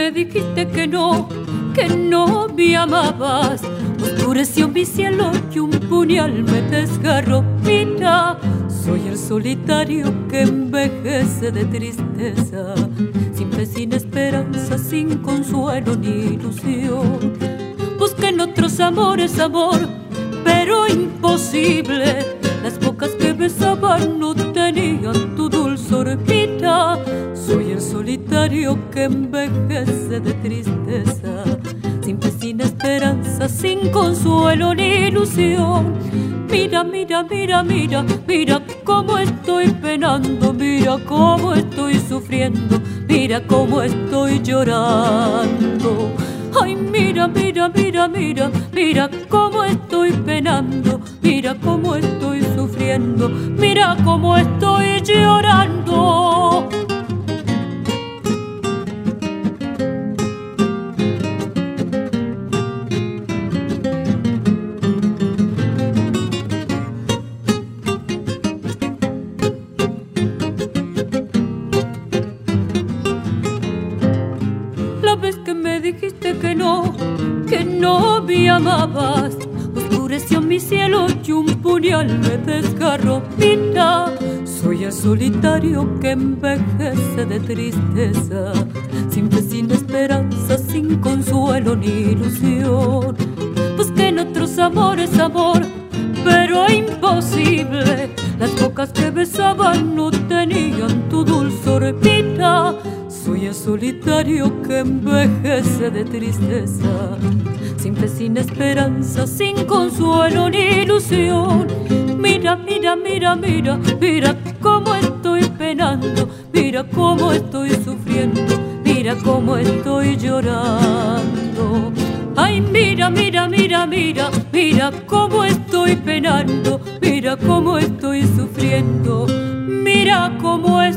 me dijiste que no me amabas. Oscureció mi cielo y un puñal me desgarró. Mira, soy el solitario que envejece de tristeza, sin fe, sin esperanza, sin consuelo ni ilusión. Busqué en otros amores amor, pero imposible. Las bocas que besaban no tenían tu dulzor. Mira, soy el solitario que envejece de tristeza, sin fe, sin esperanza, sin consuelo ni ilusión. Mira, mira, mira, mira, mira cómo estoy penando, mira cómo estoy sufriendo, mira cómo estoy llorando. Ay, mira, mira, mira, mira, mira cómo estoy penando, mira cómo estoy sufriendo, mira cómo estoy llorando. La vez que me dijiste que no me amabas, oscureció mi cielo y un puñal me desgarró. Mira, soy el solitario que envejece de tristeza, sin fe, sin esperanza, sin consuelo ni ilusión. Busqué en otros amores amor, pero imposible. Las bocas que besaban no tenían tu dulzor. Mira, soy el solitario que envejece de tristeza, sin fe, sin esperanza, sin consuelo ni ilusión. Mira, mira, mira, mira, mira cómo estoy penando, mira cómo estoy sufriendo, mira cómo estoy llorando. Ay, mira, mira, mira, mira, mira cómo estoy penando, mira cómo estoy sufriendo, mira cómo